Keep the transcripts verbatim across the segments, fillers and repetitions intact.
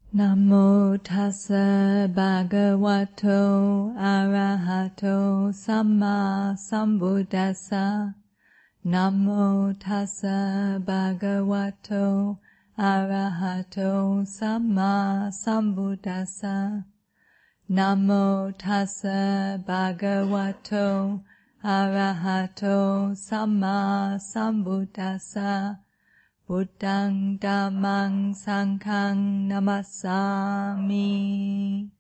Namo tassa bhagavato arahato samma sambuddhassa. Namo tassa bhagavato arahato samma sambuddhassa. Namo tassa bhagavato arahato samma sambuddhassa. Buddhaṃ Dhammaṃ Sanghaṃ Namasami.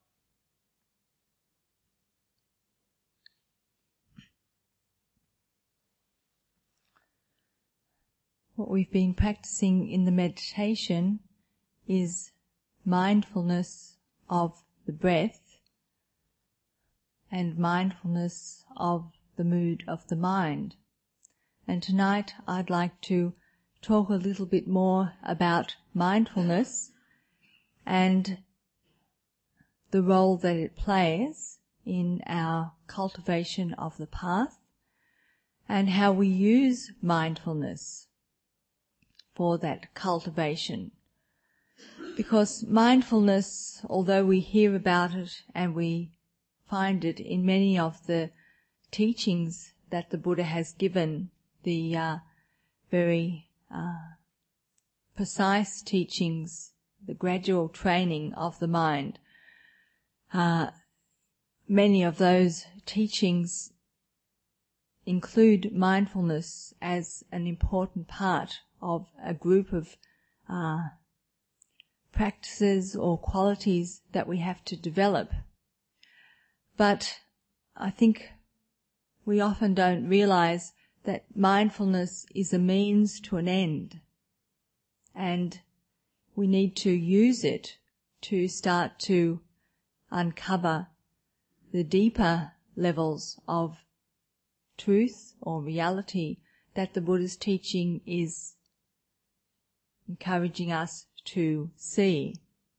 What we've been practicing in the meditation is mindfulness of the breath and mindfulness of the mood of the mind. And tonight I'd like to talk a little bit more about mindfulness and the role that it plays in our cultivation of the path and how we use mindfulness for that cultivation. Because mindfulness, although we hear about it and we find it in many of the teachings that the Buddha has given, the uh, very Uh, precise teachings, the gradual training of the mind. Uh, many of those teachings include mindfulness as an important part of a group of uh, practices or qualities that we have to develop. But I think we often don't realize that mindfulness is a means to an end, and we need to use it to start to uncover the deeper levels of truth or reality that the Buddha's teaching is encouraging us to see.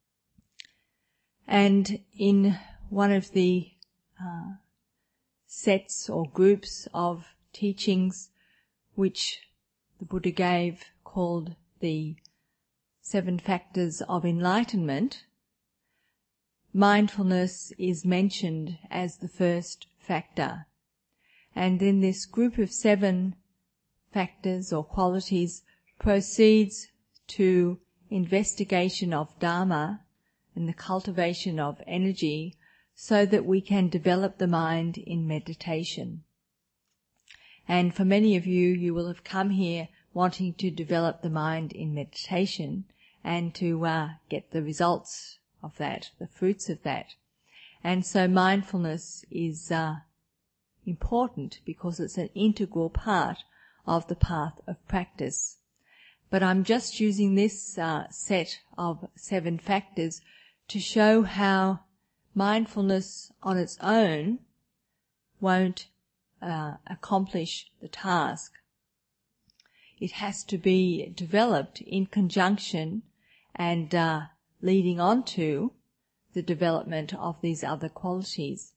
And in one of the uh, sets or groups of teachings which the Buddha gave, called the Seven Factors of Enlightenment, mindfulness is mentioned as the first factor. And then this group of seven factors or qualities proceeds to investigation of Dharma and the cultivation of energy so that we can develop the mind in meditation. And for many of you, you will have come here wanting to develop the mind in meditation and to uh, get the results of that, the fruits of that. And so mindfulness is uh, important because it's an integral part of the path of practice. But I'm just using this uh, set of seven factors to show how mindfulness on its own won't Uh, accomplish the task. It has to be developed in conjunction and uh, leading on to the development of these other qualities.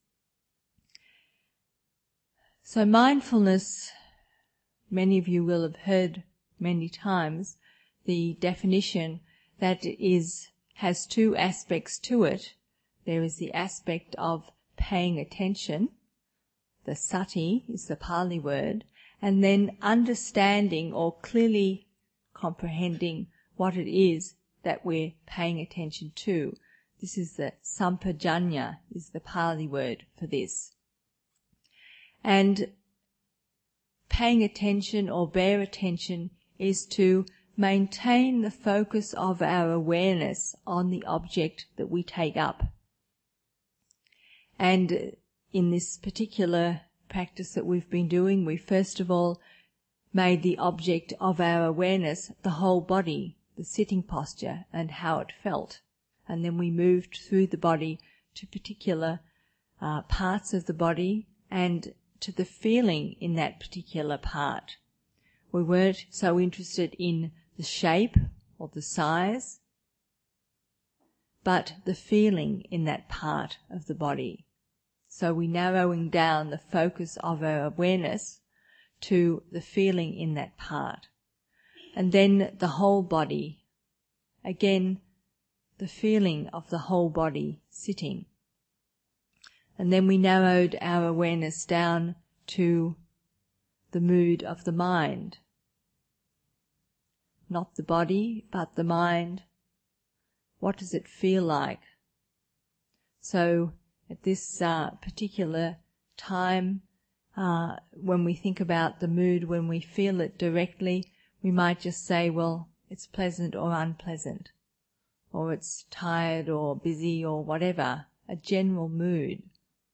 So mindfulness, many of you will have heard many times the definition that it is has two aspects to it. There is the aspect of paying attention. The sati is the Pali word, and then understanding or clearly comprehending what it is that we're paying attention to. This is the sampajanya, is the Pali word for this. And paying attention or bear attention is to maintain the focus of our awareness on the object that we take up. And in this particular practice that we've been doing, we first of all made the object of our awareness the whole body, the sitting posture and how it felt. And then we moved through the body to particular uh, parts of the body and to the feeling in that particular part. We weren't so interested in the shape or the size, but the feeling in that part of the body. So we're narrowing down the focus of our awareness to the feeling in that part. And then the whole body. Again, the feeling of the whole body sitting. And then we narrowed our awareness down to the mood of the mind. Not the body, but the mind. What does it feel like? So at this uh, particular time, uh, when we think about the mood, when we feel it directly, we might just say, well, it's pleasant or unpleasant, or it's tired or busy or whatever, a general mood.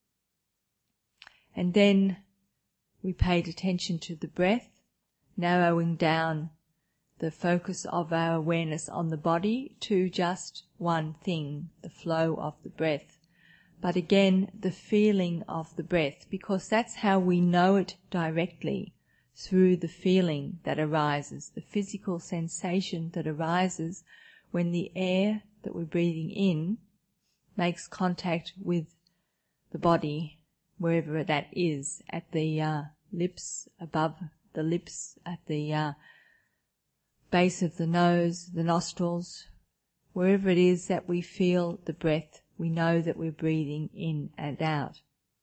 And then we paid attention to the breath, narrowing down the focus of our awareness on the body to just one thing, the flow of the breath. But again, the feeling of the breath, because that's how we know it directly, through the feeling that arises, the physical sensation that arises when the air that we're breathing in makes contact with the body, wherever that is, at the uh, lips, above the lips, at the uh, base of the nose, the nostrils, wherever it is that we feel the breath, we know that we're breathing in and out.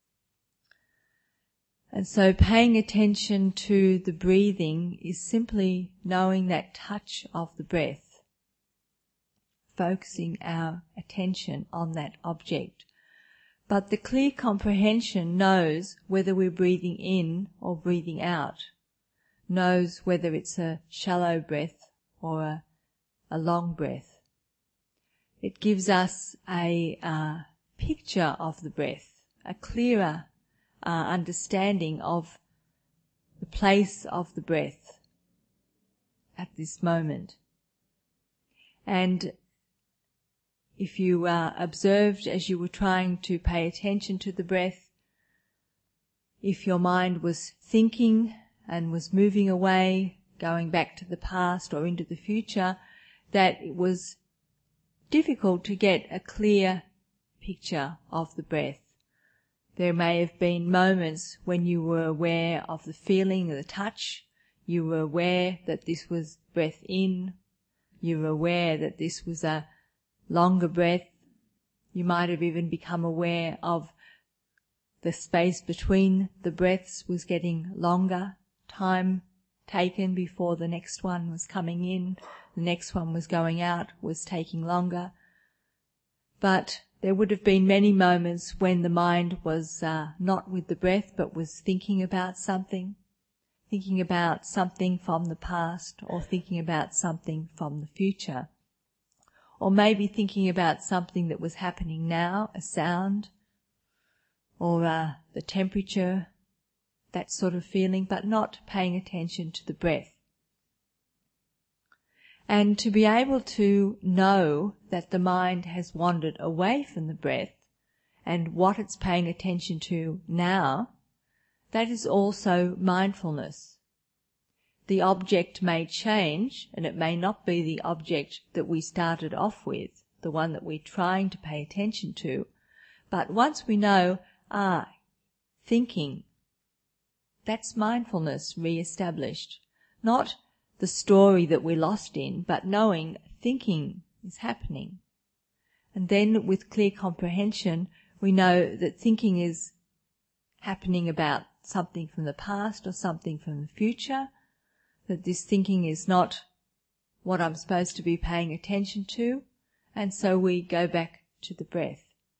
And so paying attention to the breathing is simply knowing that touch of the breath, focusing our attention on that object. But the clear comprehension knows whether we're breathing in or breathing out, knows whether it's a shallow breath or a, a long breath. It gives us a uh, picture of the breath, a clearer uh, understanding of the place of the breath at this moment. And if you uh, observed as you were trying to pay attention to the breath, if your mind was thinking and was moving away, going back to the past or into the future, that it was difficult to get a clear picture of the breath. There may have been moments when you were aware of the feeling, the touch, you were aware that this was breath in, you were aware that this was a longer breath. You might have even become aware of the space between the breaths was getting longer, time taken before the next one was coming in, the next one was going out, was taking longer. But there would have been many moments when the mind was uh, not with the breath but was thinking about something, thinking about something from the past or thinking about something from the future. Or maybe thinking about something that was happening now, a sound, or uh, the temperature, that sort of feeling, but not paying attention to the breath. And to be able to know that the mind has wandered away from the breath and what it's paying attention to now, that is also mindfulness. The object may change, and it may not be the object that we started off with, the one that we're trying to pay attention to. But once we know, ah, thinking, that's mindfulness re-established. Not the story that we're lost in, but knowing thinking is happening. And then with clear comprehension, we know that thinking is happening about something from the past or something from the future, that this thinking is not what I'm supposed to be paying attention to, and so we go back to the breath.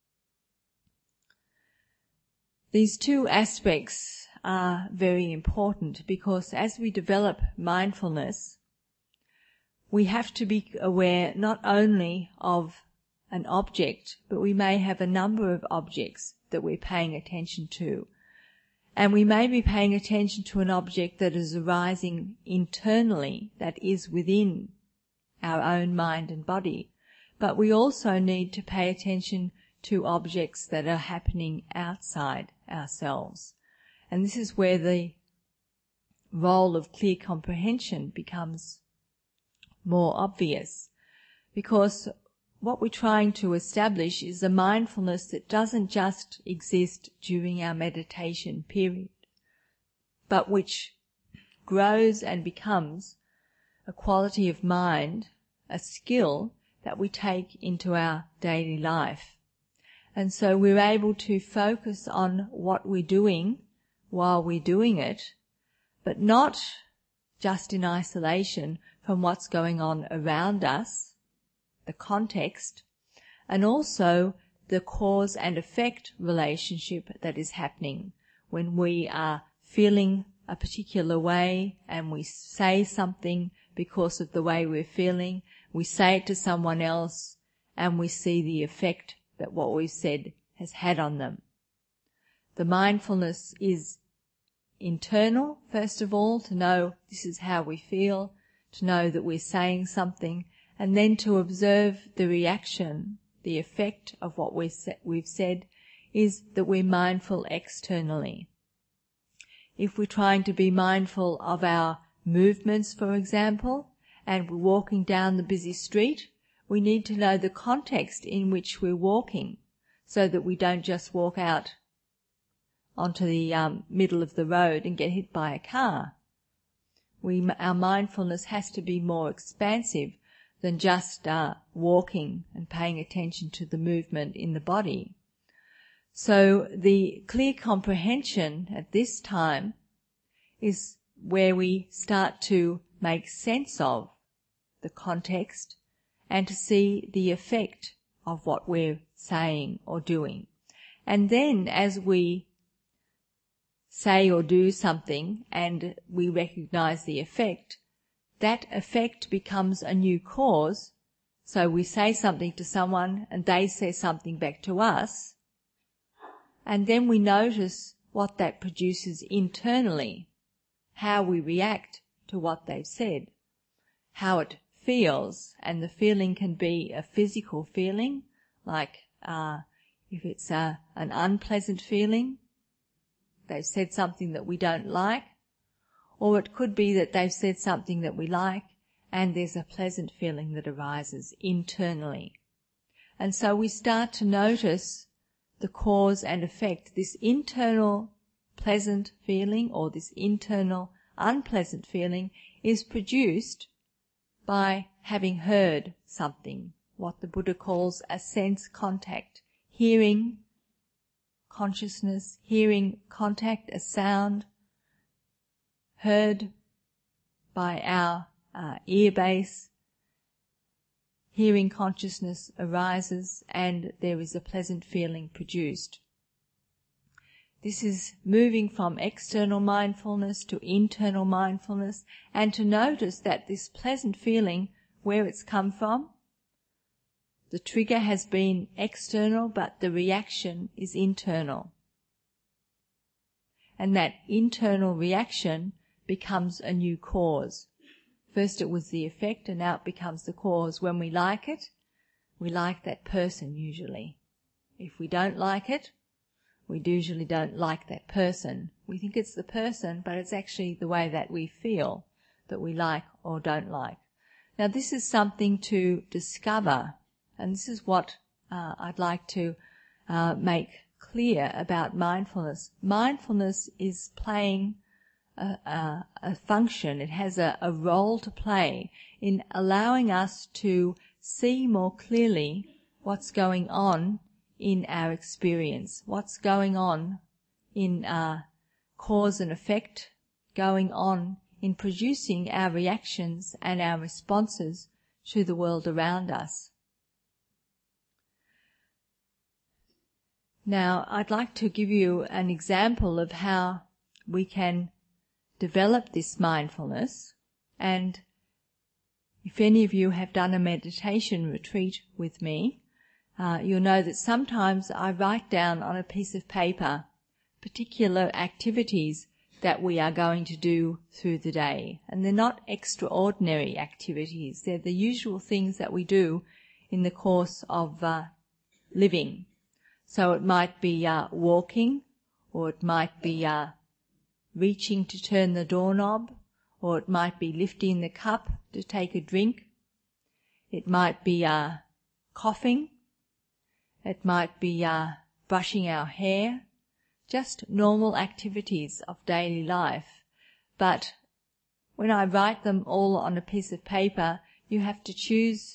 These two aspects are very important because as we develop mindfulness, we have to be aware not only of an object, but we may have a number of objects that we're paying attention to. And we may be paying attention to an object that is arising internally, that is within our own mind and body. But we also need to pay attention to objects that are happening outside ourselves. And this is where the role of clear comprehension becomes more obvious, because what we're trying to establish is a mindfulness that doesn't just exist during our meditation period, but which grows and becomes a quality of mind, a skill that we take into our daily life. And so we're able to focus on what we're doing while we're doing it, but not just in isolation from what's going on around us, the context, and also the cause and effect relationship that is happening when we are feeling a particular way and we say something because of the way we're feeling, we say it to someone else and we see the effect that what we've said has had on them. The mindfulness is internal, first of all, to know this is how we feel, to know that we're saying something, and then to observe the reaction, the effect of what we've said, is that we're mindful externally. If we're trying to be mindful of our movements, for example, and we're walking down the busy street, we need to know the context in which we're walking so that we don't just walk out onto the um, middle of the road and get hit by a car. We, our mindfulness has to be more expansive than just uh, walking and paying attention to the movement in the body. So the clear comprehension at this time is where we start to make sense of the context and to see the effect of what we're saying or doing. And then as we say or do something and we recognize the effect, that effect becomes a new cause. So we say something to someone and they say something back to us, and then we notice what that produces internally, how we react to what they've said, how it feels, and the feeling can be a physical feeling, like uh, if it's a, an unpleasant feeling, they've said something that we don't like, or it could be that they've said something that we like and there's a pleasant feeling that arises internally. And so we start to notice the cause and effect. This internal pleasant feeling or this internal unpleasant feeling is produced by having heard something, what the Buddha calls a sense contact, hearing consciousness, hearing contact, a sound, heard by our uh, ear base, hearing consciousness arises and there is a pleasant feeling produced. This is moving from external mindfulness to internal mindfulness, and to notice that this pleasant feeling, where it's come from, the trigger has been external but the reaction is internal. And that internal reaction becomes a new cause. First it was the effect and now it becomes the cause. When we like it, we like that person usually. If we don't like it, we usually don't like that person. We think it's the person, but it's actually the way that we feel that we like or don't like. Now this is something to discover, and this is what uh, I'd like to uh, make clear about mindfulness. Mindfulness is playing a, a, a function. It has a, a role to play in allowing us to see more clearly what's going on in our experience, what's going on in uh, cause and effect, going on in producing our reactions and our responses to the world around us. Now, I'd like to give you an example of how we can develop this mindfulness, and if any of you have done a meditation retreat with me, uh, you'll know that sometimes I write down on a piece of paper particular activities that we are going to do through the day. And they're not extraordinary activities. They're the usual things that we do in the course of uh, living. So it might be uh, walking, or it might be uh, reaching to turn the doorknob, or it might be lifting the cup to take a drink. It might be uh, coughing. It might be uh, brushing our hair. Just normal activities of daily life. But when I write them all on a piece of paper, you have to choose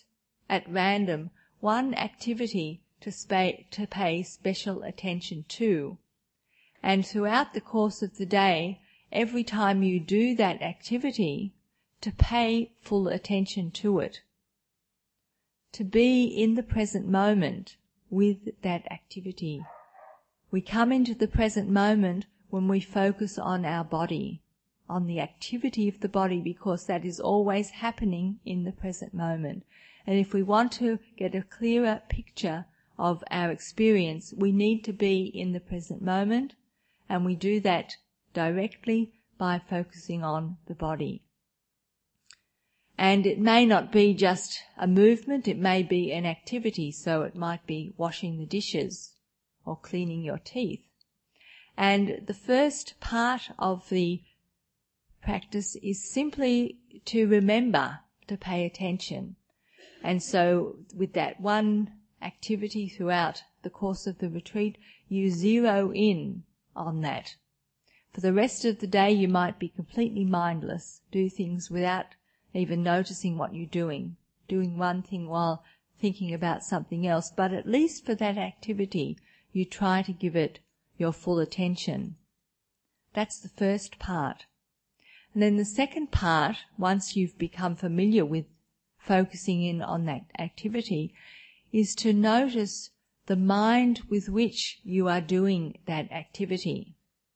at random one activity to, spa- to pay special attention to. And throughout the course of the day, every time you do that activity, to pay full attention to it. To be in the present moment with that activity. We come into the present moment when we focus on our body, on the activity of the body, because that is always happening in the present moment. And if we want to get a clearer picture of our experience, we need to be in the present moment, and we do that directly by focusing on the body. And it may not be just a movement, it may be an activity, so it might be washing the dishes or cleaning your teeth. And the first part of the practice is simply to remember to pay attention. And so with that one activity throughout the course of the retreat, you zero in on that. For the rest of the day you might be completely mindless, do things without even noticing what you're doing, doing one thing while thinking about something else, but at least for that activity you try to give it your full attention. That's the first part. And then the second part, once you've become familiar with focusing in on that activity, is to notice the mind with which you are doing that activity.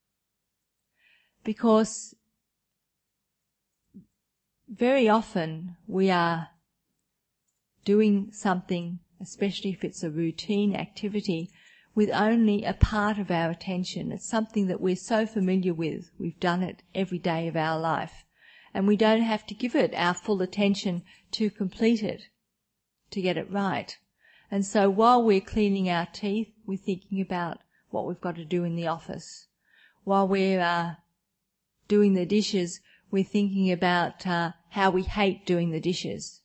Because very often we are doing something, especially if it's a routine activity, with only a part of our attention. It's something that we're so familiar with. We've done it every day of our life. And we don't have to give it our full attention to complete it, to get it right. And so while we're cleaning our teeth, we're thinking about what we've got to do in the office. While we're uh, doing the dishes, we're thinking about uh, how we hate doing the dishes.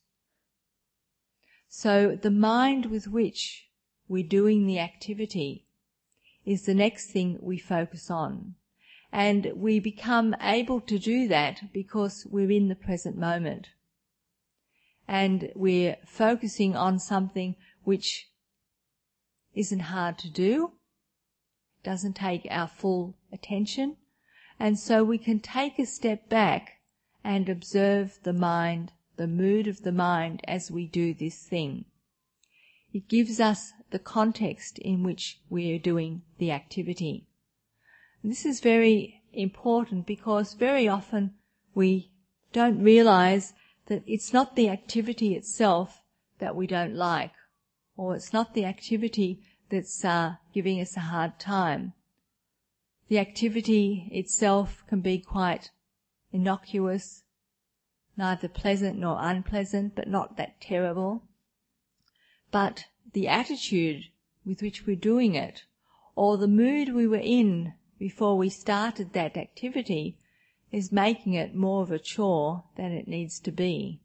So the mind with which we're doing the activity is the next thing we focus on. And we become able to do that because we're in the present moment. And we're focusing on something which isn't hard to do, doesn't take our full attention, and so we can take a step back and observe the mind, the mood of the mind as we do this thing. It gives us the context in which we are doing the activity. And this is very important because very often we don't realize that it's not the activity itself that we don't like, or it's not the activity that's uh, giving us a hard time. The activity itself can be quite innocuous, neither pleasant nor unpleasant, but not that terrible. But the attitude with which we're doing it, or the mood we were in before we started that activity, is making it more of a chore than it needs to be.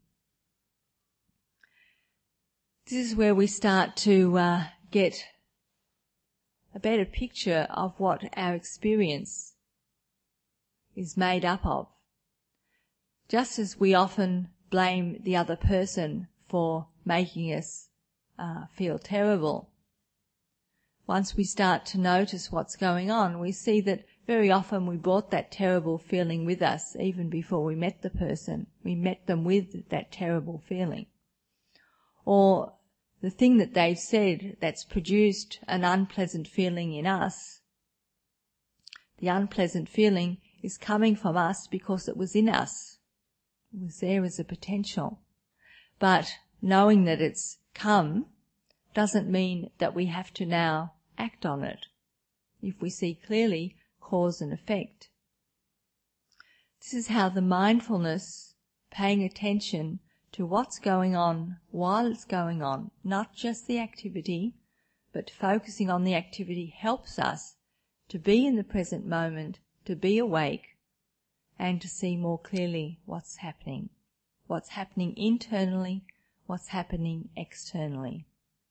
This is where we start to uh, get a better picture of what our experience is made up of. Just as we often blame the other person for making us uh, feel terrible, once we start to notice what's going on, we see that very often we brought that terrible feeling with us even before we met the person. We met them with that terrible feeling. Or the thing that they've said that's produced an unpleasant feeling in us, the unpleasant feeling is coming from us because it was in us. It was there as a potential. But knowing that it's come doesn't mean that we have to now act on it. If we see clearly cause and effect. This is how the mindfulness, paying attention to what's going on while it's going on, not just the activity, but focusing on the activity, helps us to be in the present moment, to be awake, and to see more clearly what's happening, what's happening internally, what's happening externally.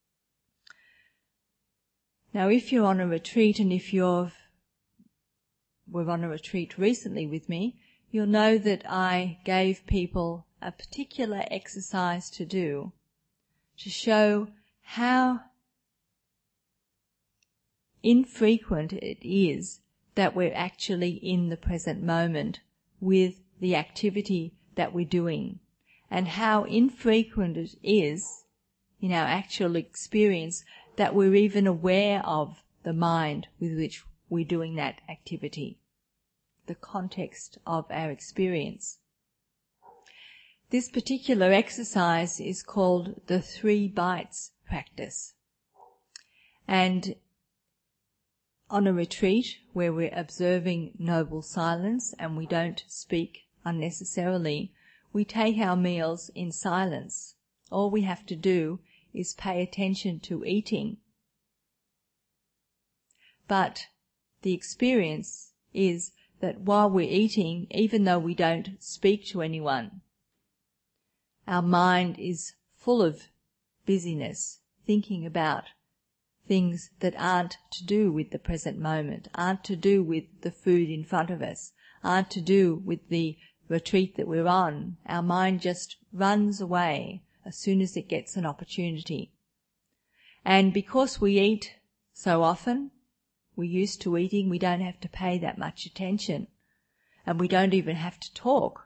Now, if you're on a retreat, and if you've were on a retreat recently with me, you'll know that I gave people a particular exercise to do to show how infrequent it is that we're actually in the present moment with the activity that we're doing, and how infrequent it is in our actual experience that we're even aware of the mind with which we're doing that activity, the context of our experience. This particular exercise is called the three bites practice. And on a retreat where we're observing noble silence and we don't speak unnecessarily, we take our meals in silence. All we have to do is pay attention to eating. But the experience is that while we're eating, even though we don't speak to anyone, our mind is full of busyness, thinking about things that aren't to do with the present moment, aren't to do with the food in front of us, aren't to do with the retreat that we're on. Our mind just runs away as soon as it gets an opportunity. And because we eat so often, we're used to eating, we don't have to pay that much attention, and we don't even have to talk.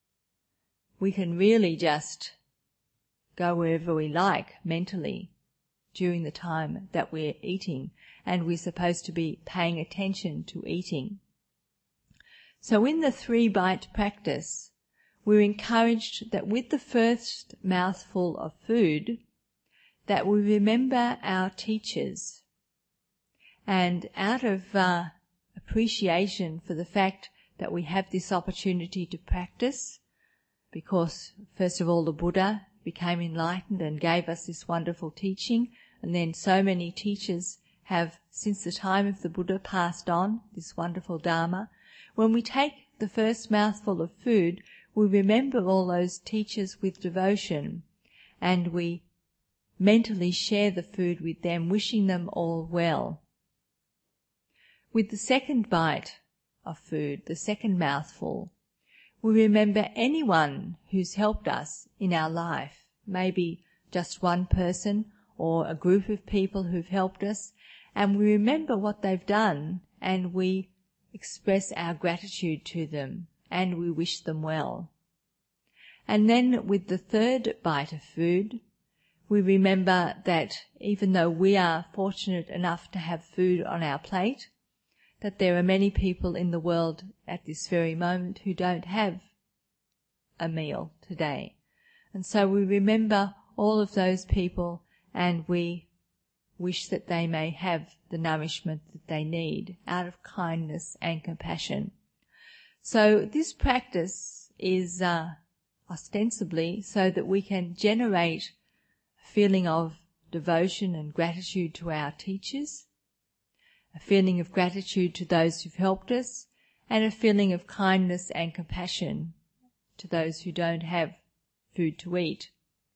We can really just go wherever we like mentally during the time that we're eating, and we're supposed to be paying attention to eating. So in the three-bite practice, we're encouraged that with the first mouthful of food, that we remember our teachers. And out of uh, appreciation for the fact that we have this opportunity to practice, because first of all the Buddha became enlightened and gave us this wonderful teaching, and then so many teachers have, since the time of the Buddha, passed on this wonderful Dharma. When we take the first mouthful of food, we remember all those teachers with devotion, and we mentally share the food with them, wishing them all well. With the second bite of food, the second mouthful, we remember anyone who's helped us in our life, maybe just one person or a group of people who've helped us, and we remember what they've done, and we express our gratitude to them, and we wish them well. And then with the third bite of food, we remember that even though we are fortunate enough to have food on our plate, that there are many people in the world at this very moment who don't have a meal today. And so we remember all of those people, and we wish that they may have the nourishment that they need out of kindness and compassion. So this practice is uh, ostensibly so that we can generate a feeling of devotion and gratitude to our teachers, a feeling of gratitude to those who've helped us, and a feeling of kindness and compassion to those who don't have food to eat.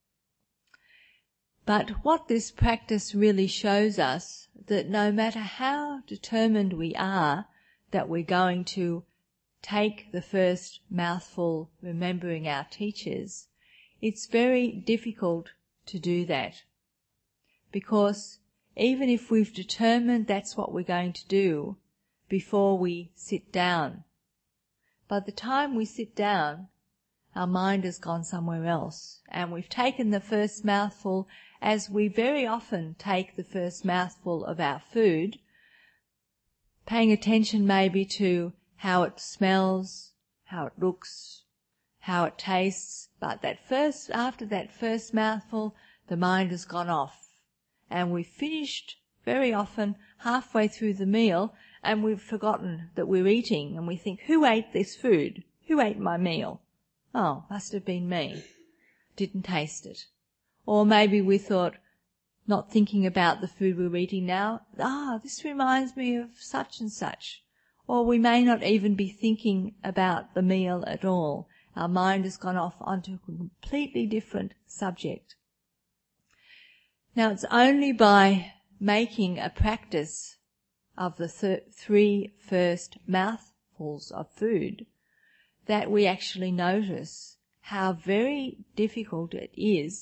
But what this practice really shows us, that no matter how determined we are that we're going to take the first mouthful remembering our teachers, it's very difficult to do that. Because even if we've determined that's what we're going to do before we sit down, by the time we sit down, our mind has gone somewhere else, and we've taken the first mouthful as we very often take the first mouthful of our food, paying attention maybe to how it smells, how it looks, how it tastes, but that first, after that first mouthful, the mind has gone off, and we've finished very often halfway through the meal, and we've forgotten that we're eating, and we think, who ate this food? Who ate my meal? Oh, must have been me. Didn't taste it. Or maybe we thought, not thinking about the food we're eating now, ah, this reminds me of such and such. Or we may not even be thinking about the meal at all. Our mind has gone off onto a completely different subject. Now, it's only by making a practice of the th- three first mouthfuls of food that we actually notice how very difficult it is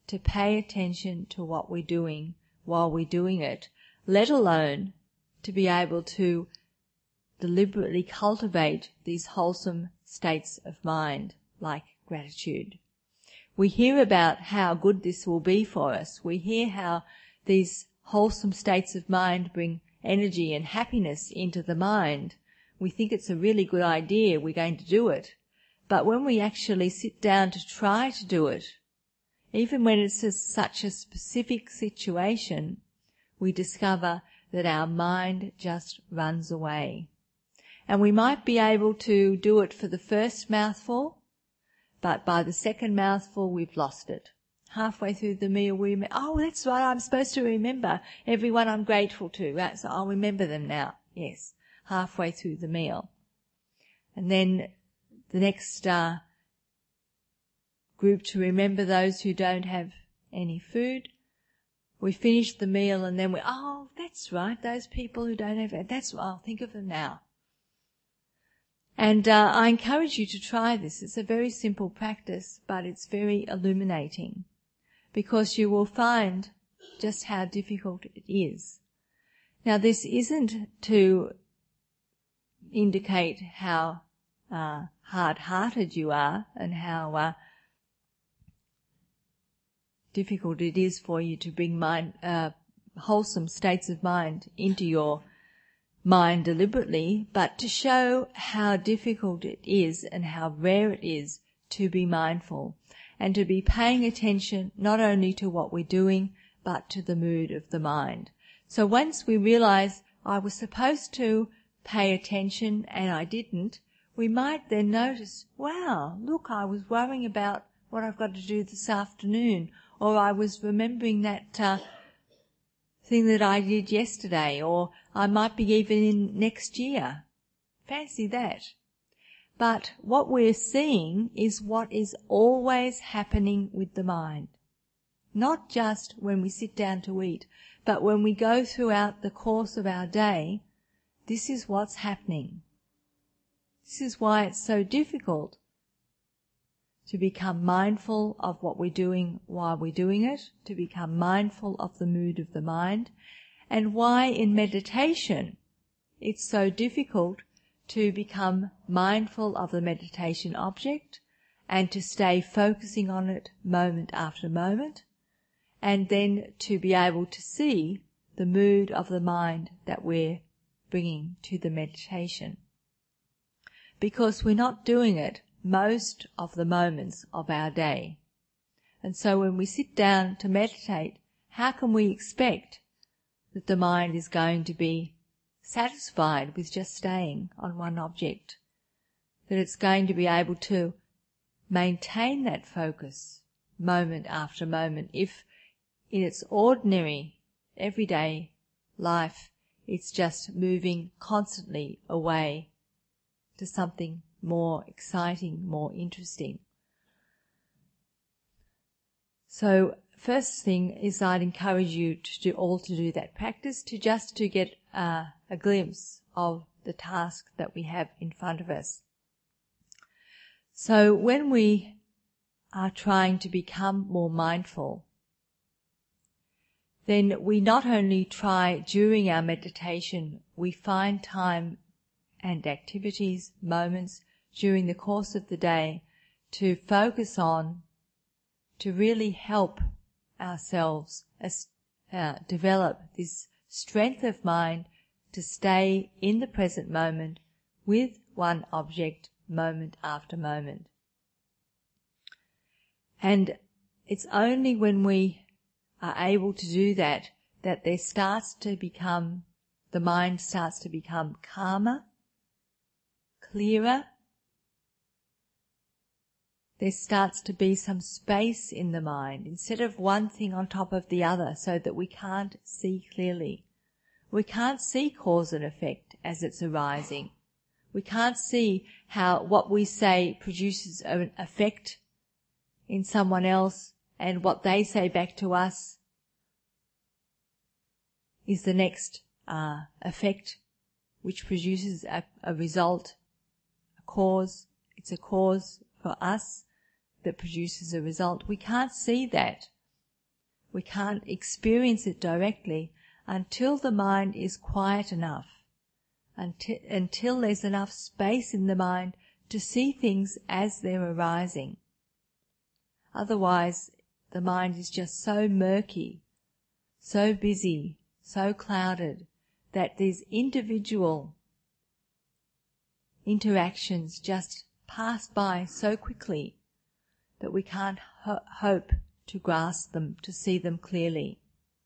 to pay attention to what we're doing while we're doing it, let alone to be able to deliberately cultivate these wholesome states of mind like gratitude. We hear about how good this will be for us. We hear how these wholesome states of mind bring energy and happiness into the mind. We think it's a really good idea, we're going to do it. But when we actually sit down to try to do it, even when it's a, such a specific situation, we discover that our mind just runs away. And we might be able to do it for the first mouthful, but by the second mouthful we've lost it. Halfway through the meal we remember, oh, that's right, I'm supposed to remember everyone I'm grateful to. Right? So I'll remember them now. Yes, halfway through the meal. And then the next uh, group to remember those who don't have any food. We finish the meal and then we, oh, that's right, those people who don't have, that's right, I'll think of them now. And uh, I encourage you to try this. It's a very simple practice, but it's very illuminating, because you will find just how difficult it is. Now, this isn't to indicate how uh, hard-hearted you are and how uh, difficult it is for you to bring mind, uh, wholesome states of mind into your mind deliberately, but to show how difficult it is and how rare it is to be mindful and to be paying attention not only to what we're doing but to the mood of the mind. So once we realize I was supposed to pay attention and I didn't, we might then notice, wow, look, I was worrying about what I've got to do this afternoon, or I was remembering that uh, thing that I did yesterday, or I might be even in next year. Fancy that. But what we're seeing is what is always happening with the mind. Not just when we sit down to eat, but when we go throughout the course of our day, this is what's happening. This is why it's so difficult to become mindful of what we're doing while we're doing it, to become mindful of the mood of the mind, and why in meditation it's so difficult to become mindful of the meditation object and to stay focusing on it moment after moment, and then to be able to see the mood of the mind that we're bringing to the meditation. Because we're not doing it most of the moments of our day. And so when we sit down to meditate, how can we expect that the mind is going to be satisfied with just staying on one object? That it's going to be able to maintain that focus moment after moment if in its ordinary, everyday life it's just moving constantly away to something more exciting, more interesting. So first thing is I'd encourage you to do all to do that practice, to just to get uh, a glimpse of the task that we have in front of us. So when we are trying to become more mindful, then we not only try during our meditation, we find time and activities, moments during the course of the day to focus on, to really help ourselves uh, develop this strength of mind to stay in the present moment with one object moment after moment. And it's only when we are able to do that that there starts to become, the mind starts to become calmer, clearer. There starts to be some space in the mind instead of one thing on top of the other so that we can't see clearly. We can't see cause and effect as it's arising. We can't see how what we say produces an effect in someone else and what they say back to us is the next uh, effect which produces a, a result, a cause. It's a cause for us that produces a result. We can't see that We can't experience it directly until the mind is quiet enough, until, until there's enough space in the mind to see things as they're arising. Otherwise, the mind is just so murky, so busy, so clouded, that these individual interactions just pass by so quickly that we can't ho- hope to grasp them, to see them clearly.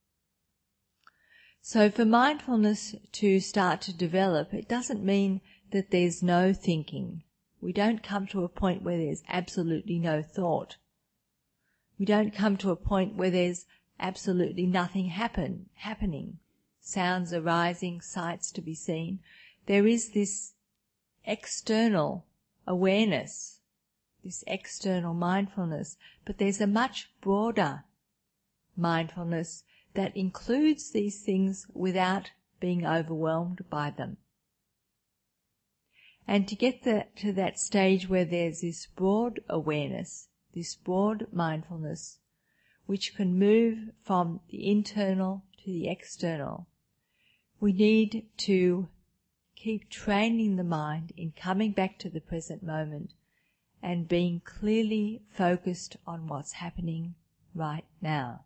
So for mindfulness to start to develop, it doesn't mean that there's no thinking. We don't come to a point where there's absolutely no thought. We don't come to a point where there's absolutely nothing happen, happening. Sounds arising, sights to be seen. There is this external awareness, this external mindfulness, but there's a much broader mindfulness that includes these things without being overwhelmed by them. And to get that, to that stage where there's this broad awareness, this broad mindfulness, which can move from the internal to the external, we need to keep training the mind in coming back to the present moment and being clearly focused on what's happening right now.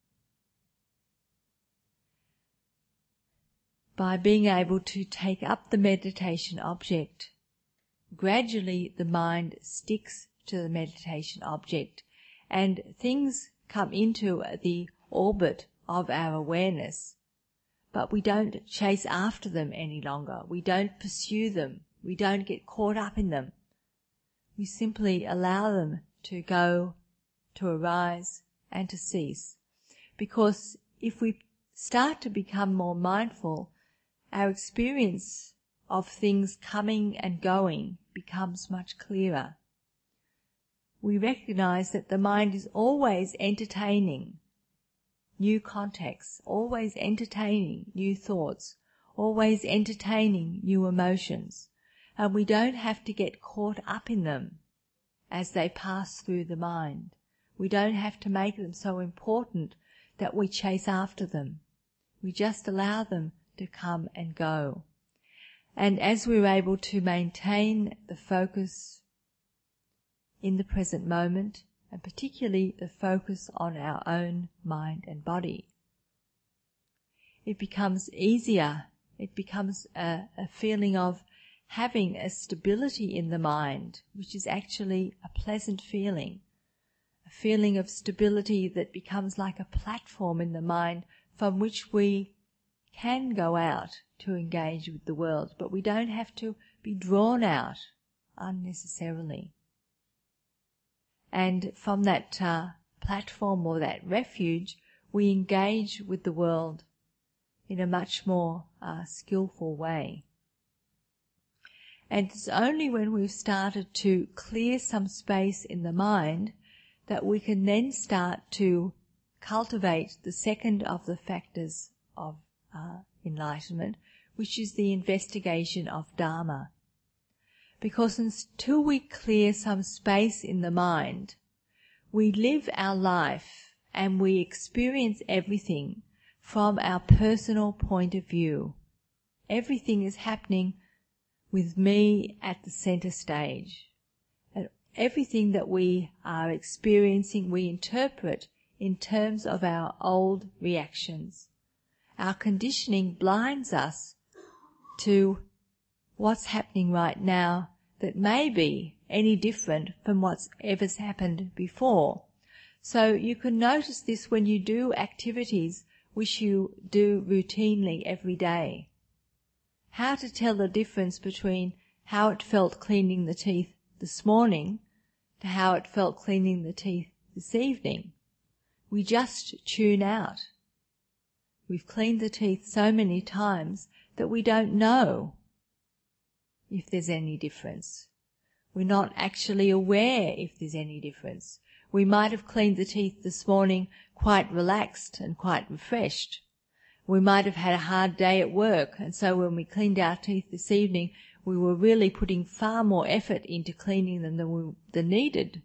By being able to take up the meditation object, gradually the mind sticks to the meditation object and things come into the orbit of our awareness, but we don't chase after them any longer. We don't pursue them. We don't get caught up in them. We simply allow them to go, to arise and to cease. Because if we start to become more mindful, our experience of things coming and going becomes much clearer. We recognize that the mind is always entertaining new contexts, always entertaining new thoughts, always entertaining new emotions, and we don't have to get caught up in them as they pass through the mind. We don't have to make them so important that we chase after them. We just allow them to come and go. And as we're able to maintain the focus in the present moment, and particularly the focus on our own mind and body, it becomes easier. It becomes a, a feeling of having a stability in the mind, which is actually a pleasant feeling, a feeling of stability that becomes like a platform in the mind from which we can go out to engage with the world, but we don't have to be drawn out unnecessarily. And from that uh, platform or that refuge, we engage with the world in a much more uh, skillful way. And it's only when we've started to clear some space in the mind that we can then start to cultivate the second of the factors of uh, enlightenment, which is the investigation of Dharma. Because until we clear some space in the mind, we live our life and we experience everything from our personal point of view. Everything is happening with me at the center stage. And everything that we are experiencing, we interpret in terms of our old reactions. Our conditioning blinds us to what's happening right now that may be any different from what's ever's happened before. So you can notice this when you do activities which you do routinely every day. How to tell the difference between how it felt cleaning the teeth this morning to how it felt cleaning the teeth this evening. We just tune out. We've cleaned the teeth so many times that we don't know if there's any difference. We're not actually aware if there's any difference. We might have cleaned the teeth this morning quite relaxed and quite refreshed. We might have had a hard day at work, and so when we cleaned our teeth this evening, we were really putting far more effort into cleaning them than we than needed.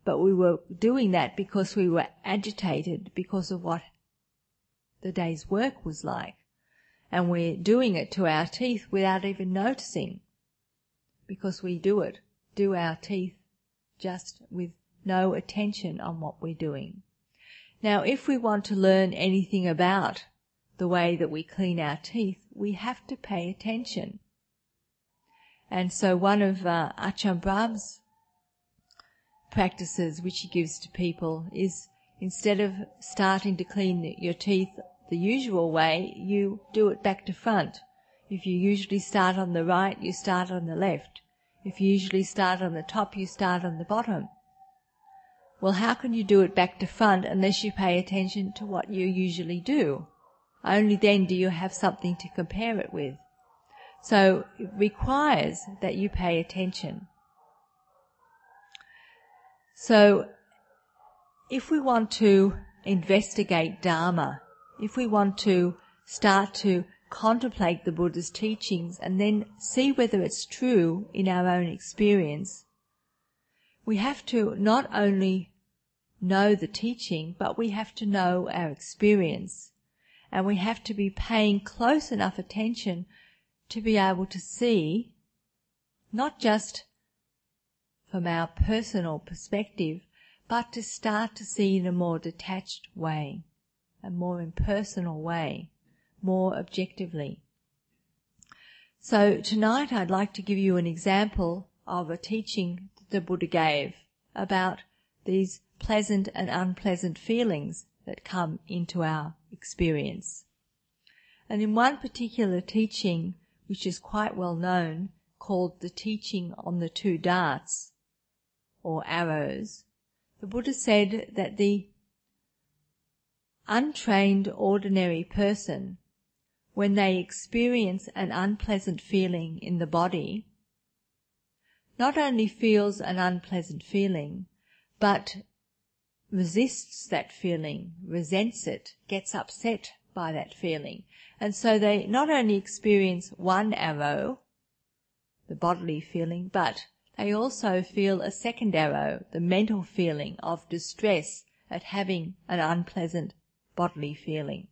but we were doing that because we were agitated because of what the day's work was like. And we're doing it to our teeth without even noticing, because we do it, do our teeth just with no attention on what we're doing. Now, if we want to learn anything about the way that we clean our teeth, we have to pay attention. And so one of uh, Ajahn Brahm's practices which he gives to people is, instead of starting to clean your teeth the usual way, you do it back to front. If you usually start on the right, you start on the left. If you usually start on the top, you start on the bottom. Well, how can you do it back to front unless you pay attention to what you usually do? Only then do you have something to compare it with. So it requires that you pay attention. So if we want to investigate Dharma, if we want to start to contemplate the Buddha's teachings and then see whether it's true in our own experience, we have to not only know the teaching, but we have to know our experience. And we have to be paying close enough attention to be able to see, not just from our personal perspective, but to start to see in a more detached way, a more impersonal way, more objectively. So tonight I'd like to give you an example of a teaching that the Buddha gave about these pleasant and unpleasant feelings that come into our experience. And in one particular teaching, which is quite well known, called the teaching on the two darts, or arrows, the Buddha said that the untrained ordinary person, when they experience an unpleasant feeling in the body, not only feels an unpleasant feeling, but resists that feeling, resents it, gets upset by that feeling. And so they not only experience one arrow, the bodily feeling, but they also feel a second arrow, the mental feeling of distress at having an unpleasant bodily feeling.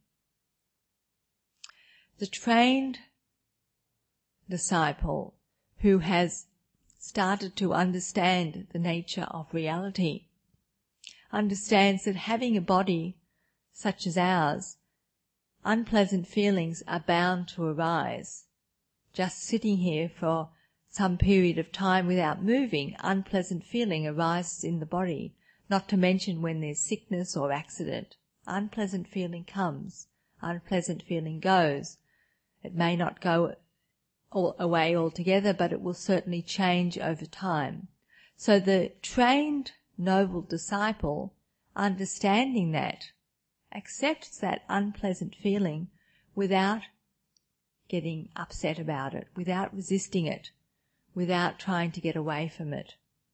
The trained disciple who has started to understand the nature of reality understands that having a body such as ours, unpleasant feelings are bound to arise. Just sitting here for some period of time without moving, unpleasant feeling arises in the body, not to mention when there's sickness or accident. Unpleasant feeling comes, unpleasant feeling goes. It may not go all away altogether, but it will certainly change over time. So the trained noble disciple, understanding that, accepts that unpleasant feeling without getting upset about it, without resisting it, without trying to get away from it.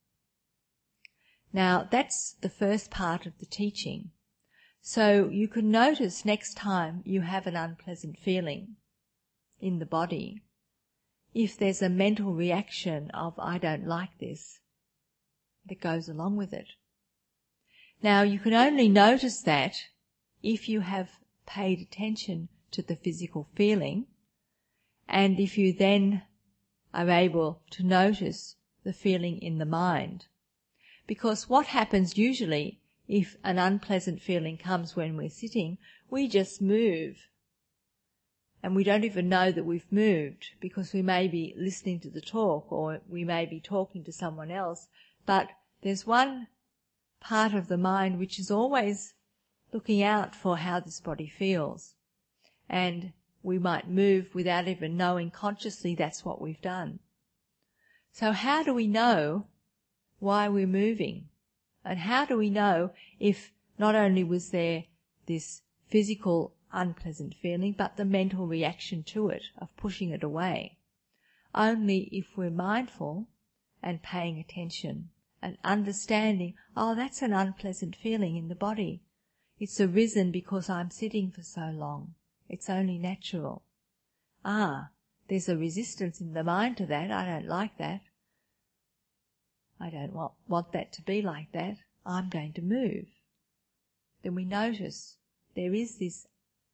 Now, that's the first part of the teaching. So you can notice next time you have an unpleasant feeling in the body, if there's a mental reaction of, I don't like this, that goes along with it. Now, you can only notice that if you have paid attention to the physical feeling, and if you then are able to notice the feeling in the mind. Because what happens usually if an unpleasant feeling comes when we're sitting, we just move. And we don't even know that we've moved, because we may be listening to the talk or we may be talking to someone else. But there's one part of the mind which is always looking out for how this body feels. And we might move without even knowing consciously that's what we've done. So how do we know why we're moving? And how do we know if not only was there this physical unpleasant feeling, but the mental reaction to it of pushing it away? Only if we're mindful and paying attention and understanding, oh, that's an unpleasant feeling in the body. It's arisen because I'm sitting for so long. It's only natural. Ah, there's a resistance in the mind to that. I don't like that. I don't want, want that to be like that. I'm going to move. Then we notice there is this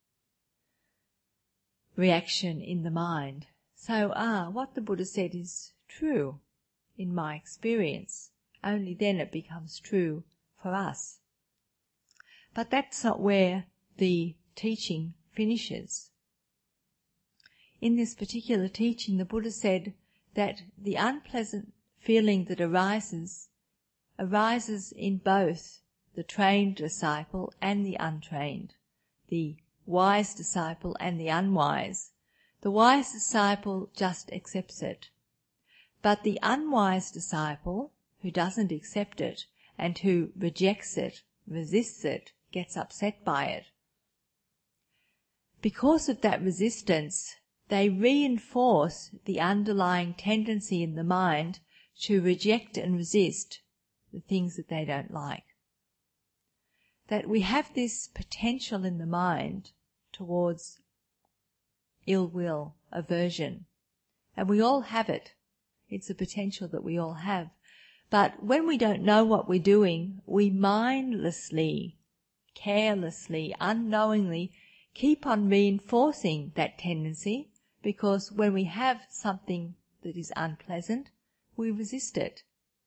reaction in the mind. So, ah, what the Buddha said is true in my experience. Only then it becomes true for us. But that's not where the teaching finishes. In this particular teaching, the Buddha said that the unpleasant feeling that arises, arises in both the trained disciple and the untrained, the wise disciple and the unwise. The wise disciple just accepts it. But the unwise disciple, who doesn't accept it and who rejects it, resists it, gets upset by it, because of that resistance, they reinforce the underlying tendency in the mind to reject and resist the things that they don't like. That we have this potential in the mind towards ill will, aversion, and we all have it. It's a potential that we all have. But when we don't know what we're doing, we mindlessly, carelessly, unknowingly keep on reinforcing that tendency, because when we have something that is unpleasant, we resist it.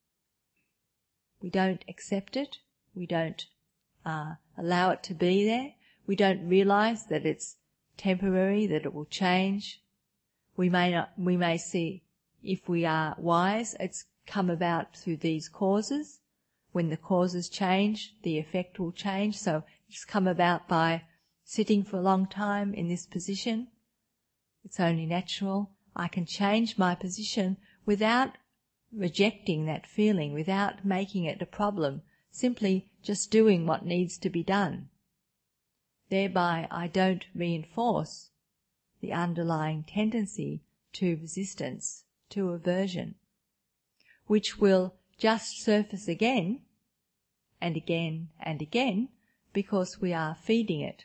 We don't accept it. We don't uh, allow it to be there. We don't realize that it's temporary, that it will change. We may not, we may see, if we are wise, it's come about through these causes. When the causes change, the effect will change. So it's come about by sitting for a long time in this position. It's only natural. I can change my position without rejecting that feeling, without making it a problem, simply just doing what needs to be done. Thereby I don't reinforce the underlying tendency to resistance, to aversion, which will just surface again and again and again because we are feeding it.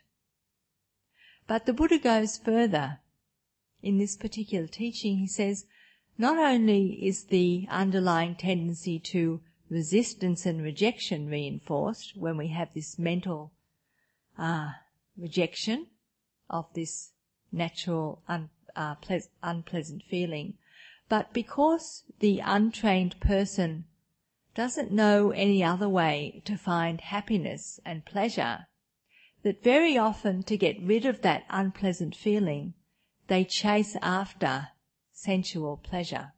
But the Buddha goes further. In this particular teaching, he says, not only is the underlying tendency to resistance and rejection reinforced when we have this mental uh, rejection of this natural un, uh, ple- unpleasant feeling, but because the untrained person doesn't know any other way to find happiness and pleasure, that very often to get rid of that unpleasant feeling, they chase after sensual pleasure.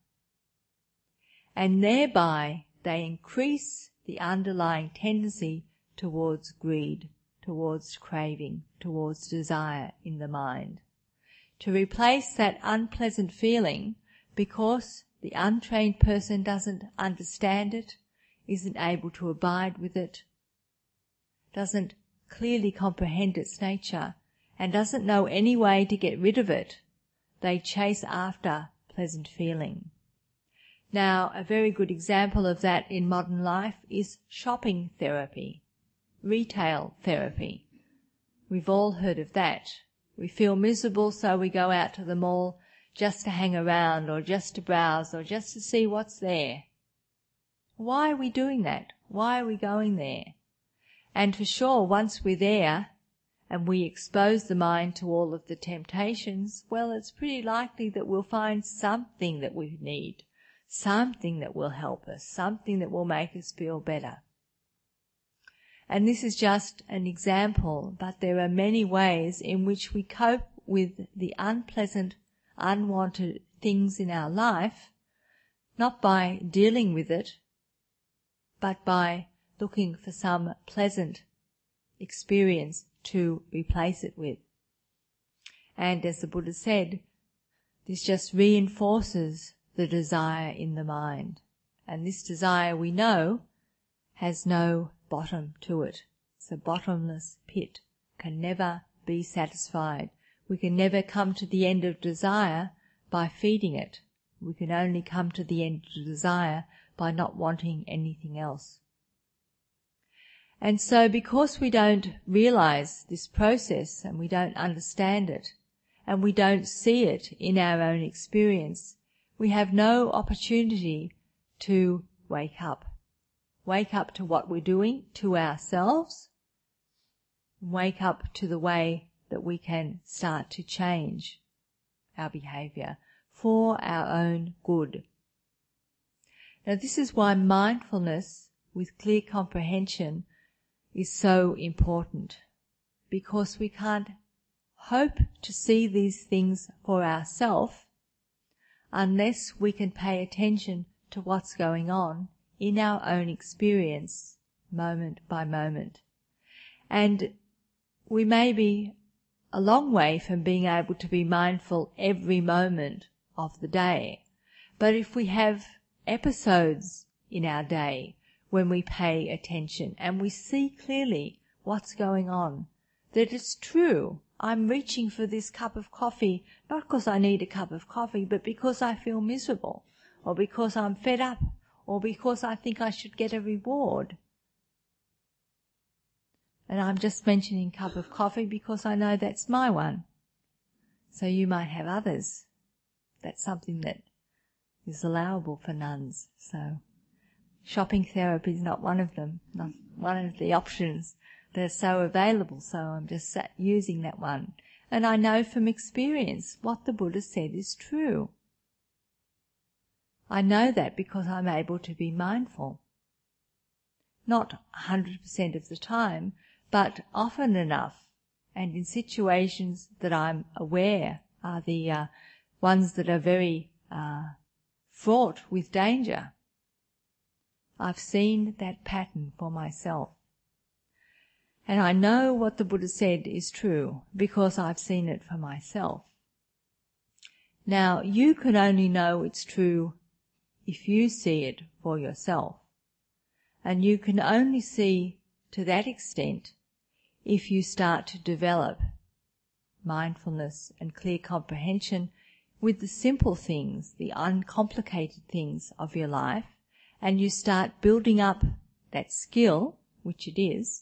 And thereby they increase the underlying tendency towards greed, towards craving, towards desire in the mind. To replace that unpleasant feeling, because the untrained person doesn't understand it, isn't able to abide with it, doesn't clearly comprehend its nature, and doesn't know any way to get rid of it, they chase after pleasant feeling. Now, a very good example of that in modern life is shopping therapy, retail therapy. We've all heard of that. We feel miserable, so we go out to the mall just to hang around or just to browse or just to see what's there. Why are we doing that? Why are we going there? And for sure, once we're there and we expose the mind to all of the temptations, well, it's pretty likely that we'll find something that we need, something that will help us, something that will make us feel better. And this is just an example, but there are many ways in which we cope with the unpleasant, unwanted things in our life, not by dealing with it, but by looking for some pleasant experience to replace it with. And as the Buddha said, this just reinforces the desire in the mind. And this desire, we know, has no bottom to it. It's a bottomless pit, can never be satisfied. We can never come to the end of desire by feeding it. We can only come to the end of desire by not wanting anything else. And so because we don't realize this process and we don't understand it and we don't see it in our own experience, we have no opportunity to wake up. wake up to what we're doing to ourselves, wake up to the way that we can start to change our behaviour for our own good. Now, this is why mindfulness with clear comprehension is so important, because we can't hope to see these things for ourselves unless we can pay attention to what's going on in our own experience, moment by moment. And we may be a long way from being able to be mindful every moment of the day, but if we have episodes in our day when we pay attention and we see clearly what's going on, that it's true, I'm reaching for this cup of coffee not because I need a cup of coffee, but because I feel miserable, or because I'm fed up, or because I think I should get a reward. And I'm just mentioning cup of coffee because I know that's my one. So you might have others. That's something that is allowable for nuns. So shopping therapy is not one of them, not one of the options that are so available. So I'm just using that one. And I know from experience what the Buddha said is true. I know that because I'm able to be mindful. Not one hundred percent of the time, but often enough, and in situations that I'm aware are the uh, ones that are very uh, fraught with danger. I've seen that pattern for myself. And I know what the Buddha said is true because I've seen it for myself. Now, you can only know it's true if you see it for yourself. And you can only see to that extent if you start to develop mindfulness and clear comprehension with the simple things, the uncomplicated things of your life, and you start building up that skill, which it is,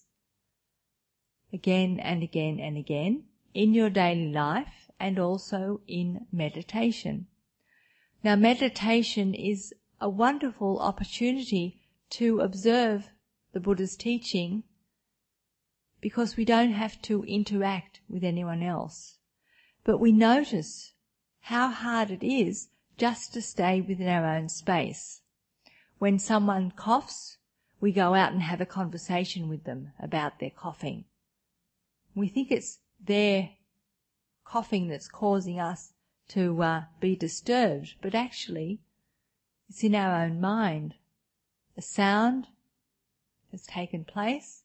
again and again and again in your daily life and also in meditation. Now, meditation is a wonderful opportunity to observe the Buddha's teaching because we don't have to interact with anyone else. But we notice how hard it is just to stay within our own space. When someone coughs, we go out and have a conversation with them about their coughing. We think it's their coughing that's causing us to uh, be disturbed, but actually it's in our own mind. A sound has taken place.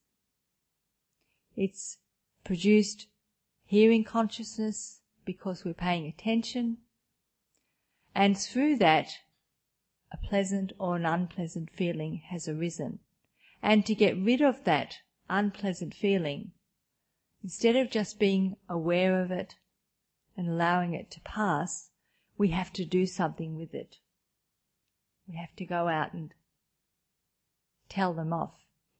It's produced hearing consciousness because we're paying attention. And through that, a pleasant or an unpleasant feeling has arisen. And to get rid of that unpleasant feeling, instead of just being aware of it and allowing it to pass, we have to do something with it. We have to go out and tell them off,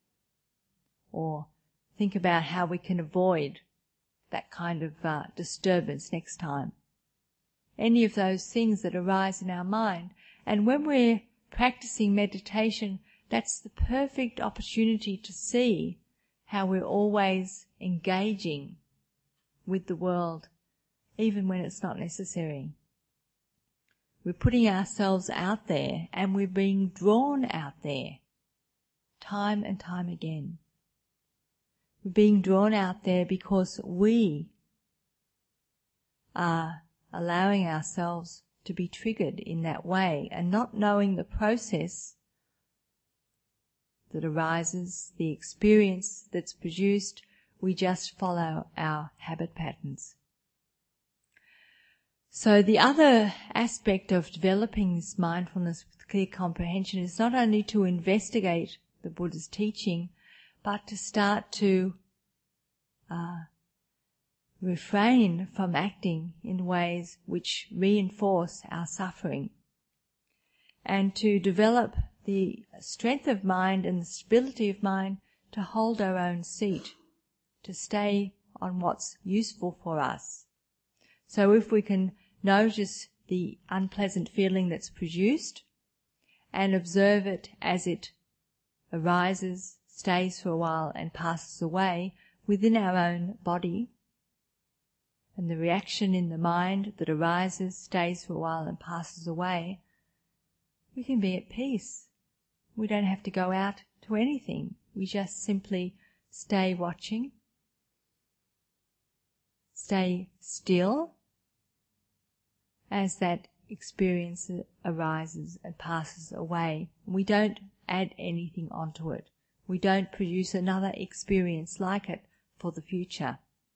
or think about how we can avoid that kind of uh, disturbance next time. Any of those things that arise in our mind. And when we're practicing meditation, that's the perfect opportunity to see how we're always engaging with the world, even when it's not necessary. We're putting ourselves out there and we're being drawn out there time and time again. We're being drawn out there because we are allowing ourselves to be triggered in that way and not knowing the process that arises, the experience that's produced, we just follow our habit patterns. So the other aspect of developing this mindfulness with clear comprehension is not only to investigate the Buddha's teaching, but to start to uh, refrain from acting in ways which reinforce our suffering, and to develop the strength of mind and the stability of mind to hold our own seat, to stay on what's useful for us. So if we can notice the unpleasant feeling that's produced and observe it as it arises, stays for a while and passes away within our own body, and the reaction in the mind that arises, stays for a while and passes away, we can be at peace. We don't have to go out to anything. We just simply stay watching, stay still as that experience arises and passes away. We don't add anything onto it. We don't produce another experience like it for the future.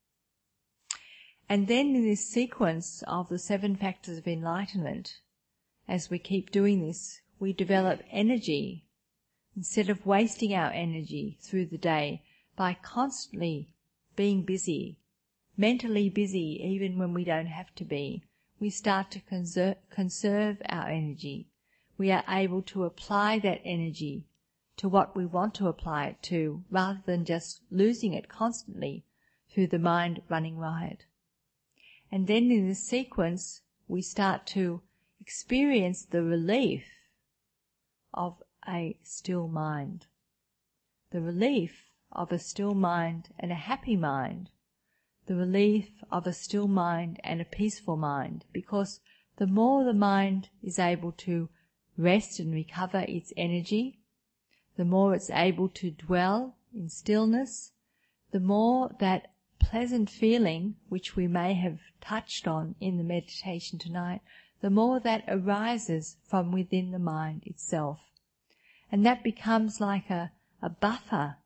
And then in this sequence of the seven factors of enlightenment, as we keep doing this, we develop energy instead of wasting our energy through the day by constantly being busy, mentally busy even when we don't have to be. We start to conserve, conserve our energy. We are able to apply that energy to what we want to apply it to, rather than just losing it constantly through the mind running riot. And then in this sequence, we start to experience the relief of a still mind. The relief of a still mind and a happy mind. The relief of a still mind and a peaceful mind, because the more the mind is able to rest and recover its energy, the more it's able to dwell in stillness, the more that pleasant feeling, which we may have touched on in the meditation tonight, the more that arises from within the mind itself. And that becomes like a, a buffer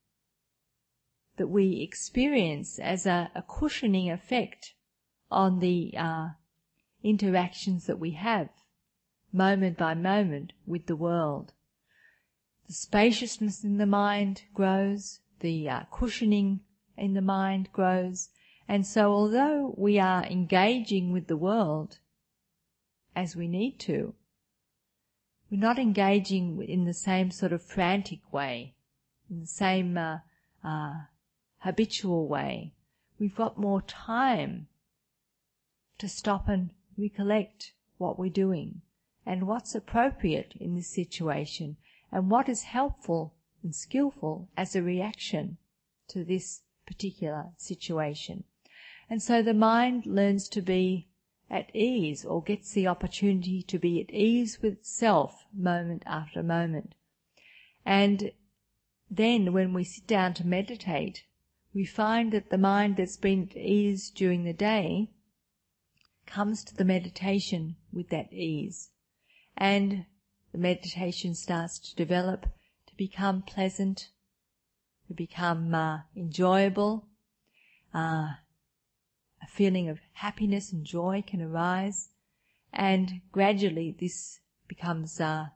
that we experience as a, a cushioning effect on the uh, interactions that we have moment by moment with the world. The spaciousness in the mind grows, the uh, cushioning in the mind grows, and so although we are engaging with the world as we need to, we're not engaging in the same sort of frantic way, in the same uh, uh, habitual way. We've got more time to stop and recollect what we're doing and what's appropriate in this situation and what is helpful and skillful as a reaction to this particular situation. And so the mind learns to be at ease, or gets the opportunity to be at ease with itself moment after moment. And then when we sit down to meditate, we find that the mind that's been at ease during the day comes to the meditation with that ease. And the meditation starts to develop, to become pleasant, to become uh, enjoyable. Uh, a feeling of happiness and joy can arise, and gradually this becomes uh,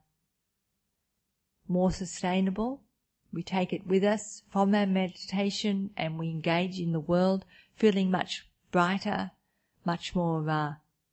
more sustainable. We take it with us from our meditation and we engage in the world feeling much brighter, much more uh,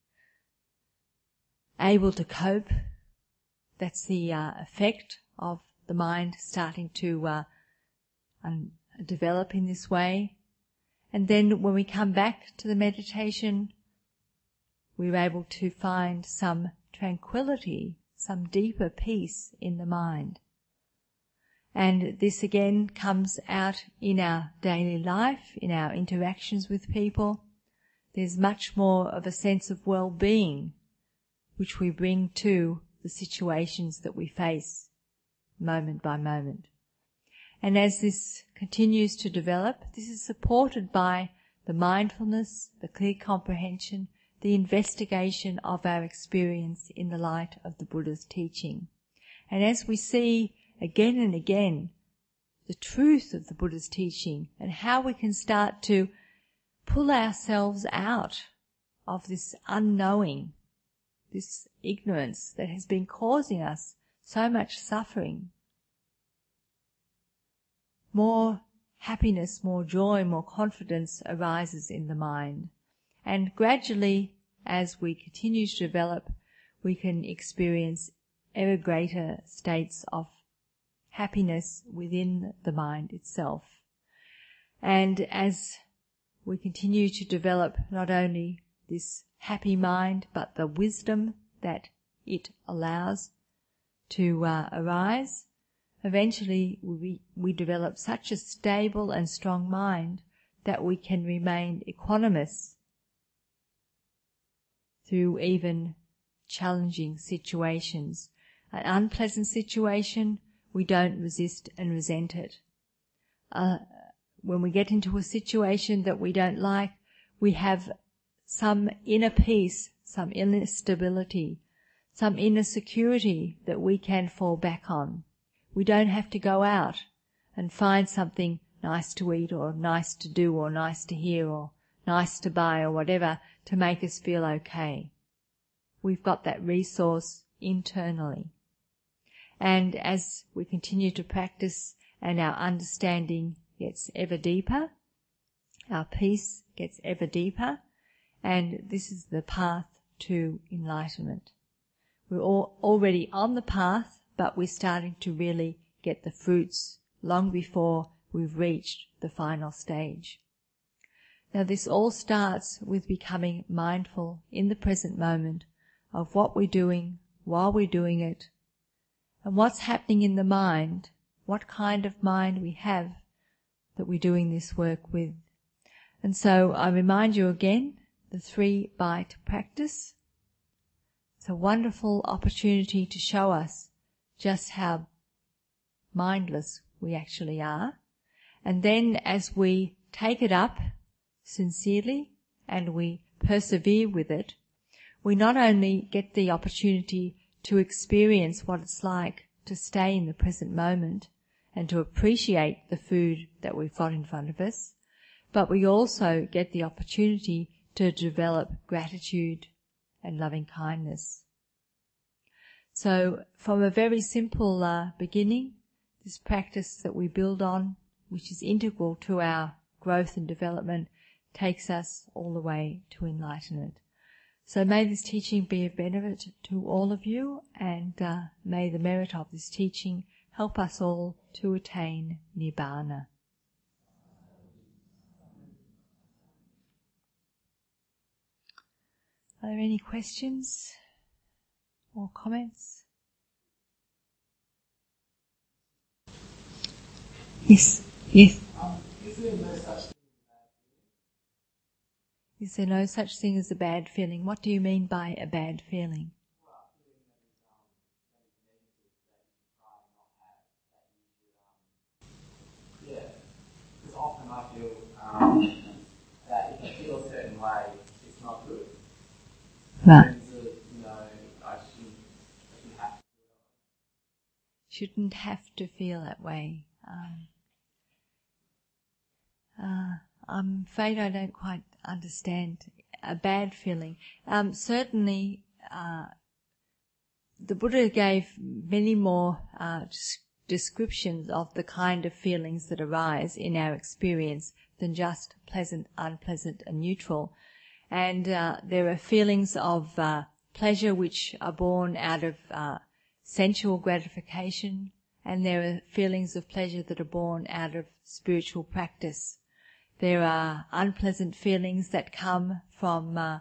able to cope. That's the uh, effect of the mind starting to uh, un- develop in this way. And then when we come back to the meditation, we're able to find some tranquility, some deeper peace in the mind. And this again comes out in our daily life, in our interactions with people. There's much more of a sense of well-being which we bring to the situations that we face moment by moment. And as this continues to develop, this is supported by the mindfulness, the clear comprehension, the investigation of our experience in the light of the Buddha's teaching. And as we see again and again the truth of the Buddha's teaching and how we can start to pull ourselves out of this unknowing, this ignorance that has been causing us so much suffering, more happiness, more joy, more confidence arises in the mind. And gradually, as we continue to develop, we can experience ever greater states of happiness within the mind itself. And as we continue to develop not only this happy mind, but the wisdom that it allows to uh, arise, eventually we, we develop such a stable and strong mind that we can remain equanimous through even challenging situations. An unpleasant situation, we don't resist and resent it. Uh, when we get into a situation that we don't like, we have some inner peace, some inner stability, some inner security that we can fall back on. We don't have to go out and find something nice to eat or nice to do or nice to hear or nice to buy or whatever to make us feel okay. We've got that resource internally. And as we continue to practice and our understanding gets ever deeper, our peace gets ever deeper, and this is the path to enlightenment. We're all already on the path, but we're starting to really get the fruits long before we've reached the final stage. Now this all starts with becoming mindful in the present moment of what we're doing, while we're doing it, and what's happening in the mind, what kind of mind we have that we're doing this work with. And so I remind you again, the three bite practice. It's a wonderful opportunity to show us just how mindless we actually are. And then as we take it up sincerely and we persevere with it, we not only get the opportunity to experience what it's like to stay in the present moment and to appreciate the food that we've got in front of us, but we also get the opportunity to develop gratitude and loving kindness. So from a very simple uh, beginning, this practice that we build on, which is integral to our growth and development, takes us all the way to enlightenment. So may this teaching be of benefit to all of you, and uh, may the merit of this teaching help us all to attain Nibbana. Are there any questions or comments? Yes, yes. Um, is there no such thing? Is there no such thing as a bad feeling? What do you mean by a bad feeling? Well, a feeling that is, um, that is negative, that you should try and not have, that you should, um, yeah. Because often I feel um, that if I feel a certain way, it's not good. Right. And so, you know, I shouldn't, I shouldn't have to feel that way. Shouldn't have to feel that way. Um, uh, I'm afraid I don't quite understand a bad feeling. Um, certainly, uh, the Buddha gave many more uh, descriptions of the kind of feelings that arise in our experience than just pleasant, unpleasant, and neutral. And uh, there are feelings of uh, pleasure which are born out of uh, sensual gratification, and there are feelings of pleasure that are born out of spiritual practice. There are unpleasant feelings that come from uh,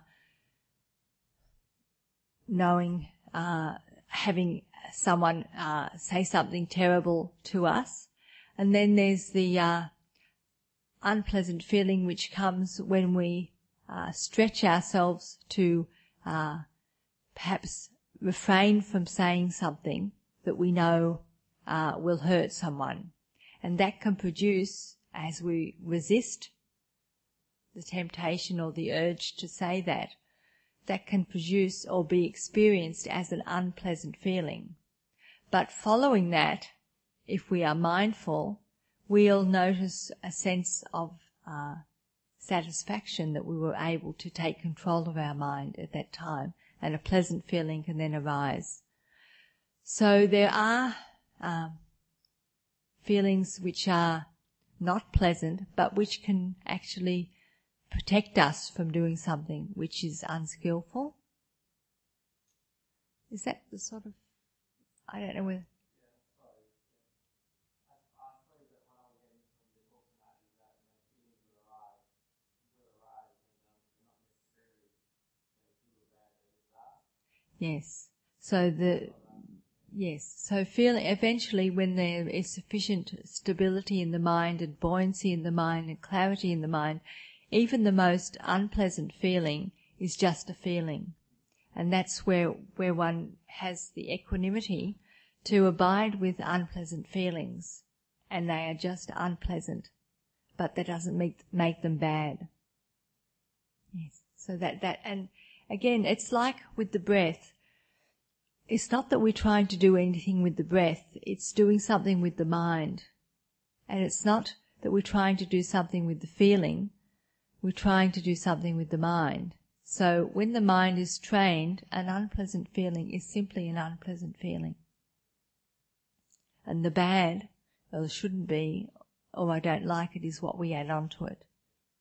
knowing, uh, having someone uh, say something terrible to us. And then there's the uh, unpleasant feeling which comes when we uh, stretch ourselves to uh, perhaps refrain from saying something that we know uh, will hurt someone. And that can produce, as we resist the temptation or the urge to say that, that can produce or be experienced as an unpleasant feeling. But following that, if we are mindful, we'll notice a sense of uh, satisfaction that we were able to take control of our mind at that time, and a pleasant feeling can then arise. So there are um, feelings which are not pleasant, but which can actually protect us from doing something which is unskillful. Is that the sort of, I don't know whether... Yes. So the, Yes, so feeling eventually when there is sufficient stability in the mind and buoyancy in the mind and clarity in the mind, even the most unpleasant feeling is just a feeling. And that's where, where one has the equanimity to abide with unpleasant feelings. And they are just unpleasant, but that doesn't make, make them bad. Yes, so that, that, and again, it's like with the breath. It's not that we're trying to do anything with the breath, it's doing something with the mind. And it's not that we're trying to do something with the feeling, we're trying to do something with the mind. So when the mind is trained, an unpleasant feeling is simply an unpleasant feeling. And the bad, or shouldn't be, or I don't like it, is what we add on to it.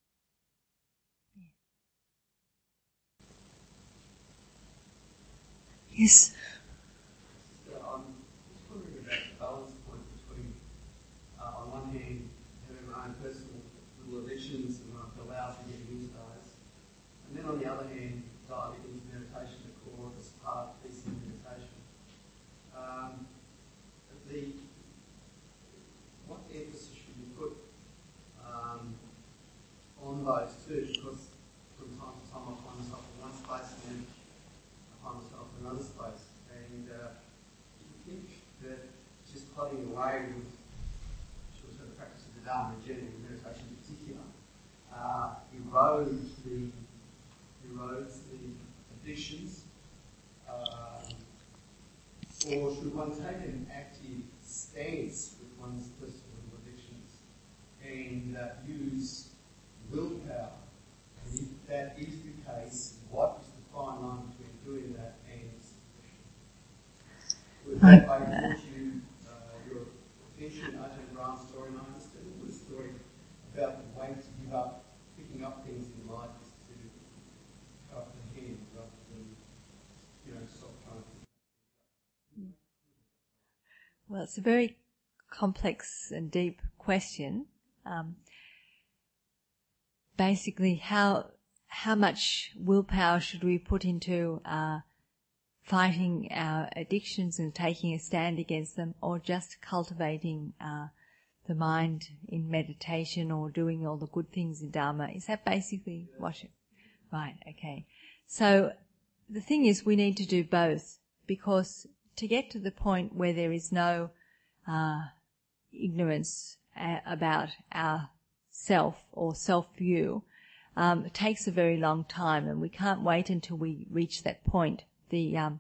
Yes. So I'm just wondering about the balance point between, uh, on one hand, having my own personal little addictions and what I'm allowed to get into those, and then on the other hand, diving into meditation, the core of this part of peaceful meditation. Um, the what emphasis should we put um, on those two? Because from time to time I find myself in one space and then I find myself in another space. And uh, do you think that just plodding away with sort of the practice of the Dharma, generally meditation in particular, uh, erodes the erodes the addictions, uh, or should one take an active stance with one's personal addictions and uh, use willpower? And if that is the case, what is the fine line between doing that and suppression? Would that I taught you uh, your attention, Ajahn Brahm's story, and I understand it was a story about the way to give up picking up things in life is to cut off the hand rather than, you know, stop trying to. Well, it's a very complex and deep question. Um, basically, how how much willpower should we put into uh, fighting our addictions and taking a stand against them, or just cultivating uh, the mind in meditation or doing all the good things in Dharma? Is that basically what? It, right. Okay. So the thing is, we need to do both, because to get to the point where there is no uh, ignorance a- about our self or self-view, um, it takes a very long time, and we can't wait until we reach that point. The um,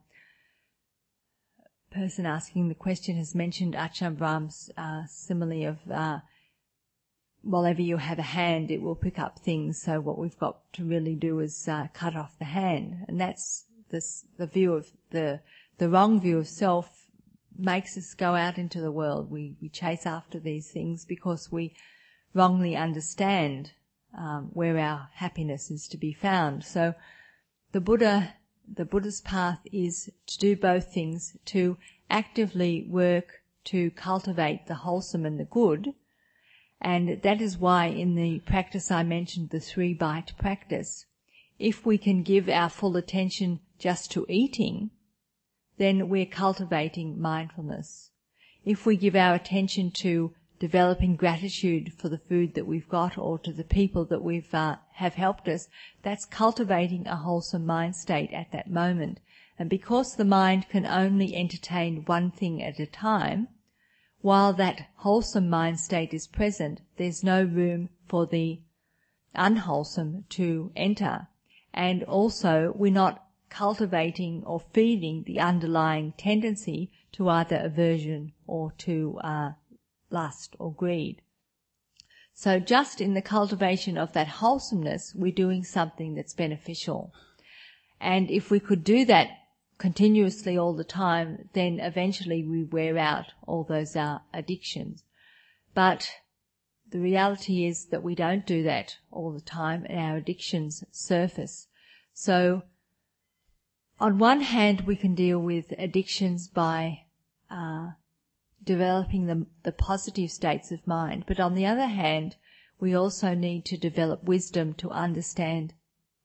person asking the question has mentioned Ajahn Brahm's uh, simile of uh, whenever you have a hand, it will pick up things. So what we've got to really do is uh, cut off the hand, and that's this, the view of the the wrong view of self makes us go out into the world. We we chase after these things because we wrongly understand um, where our happiness is to be found. So the Buddha, the Buddha's path is to do both things, to actively work to cultivate the wholesome and the good. And that is why in the practice I mentioned, the three bite practice, if we can give our full attention just to eating, then we're cultivating mindfulness. If we give our attention to developing gratitude for the food that we've got or to the people that we've uh, have helped us, that's cultivating a wholesome mind state at that moment. And because the mind can only entertain one thing at a time, while that wholesome mind state is present, there's no room for the unwholesome to enter. And also, we're not cultivating or feeding the underlying tendency to either aversion or to uh, lust or greed. So just in the cultivation of that wholesomeness, we're doing something that's beneficial. And if we could do that continuously all the time, then eventually we wear out all those uh, addictions. But the reality is that we don't do that all the time, and our addictions surface. So on one hand, we can deal with addictions by uh, developing the, the positive states of mind. But on the other hand, we also need to develop wisdom to understand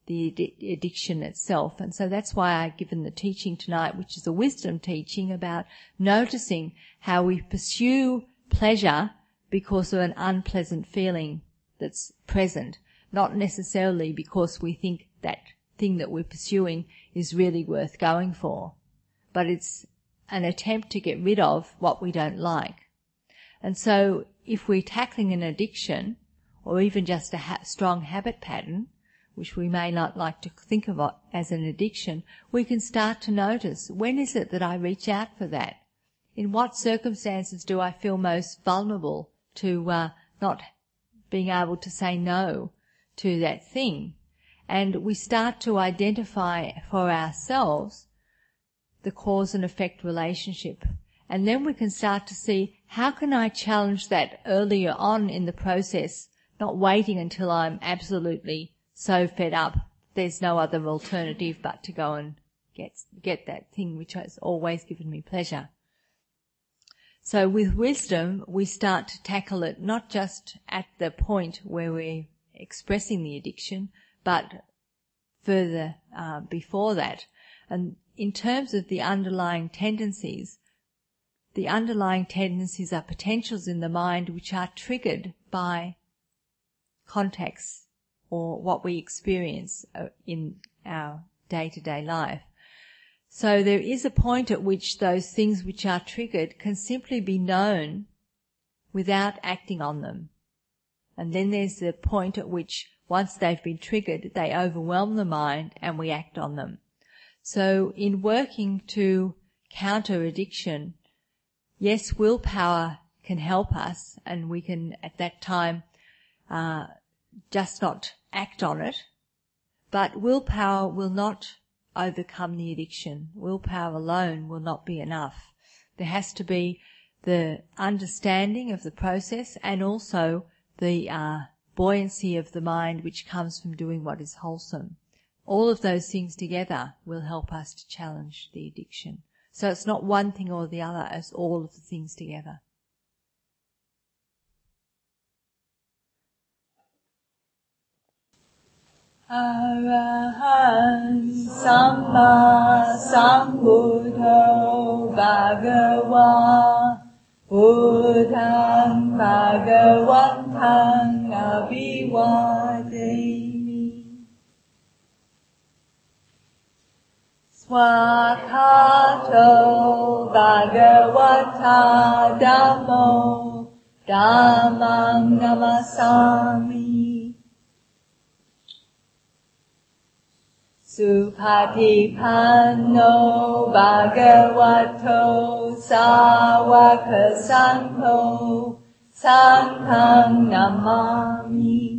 the addi- addiction itself. And so that's why I've given the teaching tonight, which is a wisdom teaching about noticing how we pursue pleasure because of an unpleasant feeling that's present, not necessarily because we think that thing that we're pursuing is really worth going for, but it's an attempt to get rid of what we don't like. And so if we're tackling an addiction, or even just a ha- strong habit pattern, which we may not like to think of as an addiction, we can start to notice, when is it that I reach out for that? In what circumstances do I feel most vulnerable to uh, not being able to say no to that thing? And we start to identify for ourselves the cause and effect relationship. And then we can start to see, how can I challenge that earlier on in the process, not waiting until I'm absolutely so fed up there's no other alternative but to go and get get that thing which has always given me pleasure. So with wisdom, we start to tackle it not just at the point where we're expressing the addiction, but further uh, before that. And in terms of the underlying tendencies, the underlying tendencies are potentials in the mind which are triggered by contexts or what we experience in our day-to-day life. So there is a point at which those things which are triggered can simply be known without acting on them. And then there's the point at which, once they've been triggered, they overwhelm the mind and we act on them. So in working to counter addiction, yes, willpower can help us, and we can at that time uh, just not act on it, but willpower will not overcome the addiction. Willpower alone will not be enough. There has to be the understanding of the process and also the uh, buoyancy of the mind which comes from doing what is wholesome. All of those things together will help us to challenge the addiction. So it's not one thing or the other, it's all of the things together. Arahant Samma Sambuddho Bhagava Buddhang Bhagavantang Abhivademi Swakato Bhagavata Dhammo Dhammang Namasami Supatipanno Bhagavato Sāvaka Saṅgho Saṅghang Namami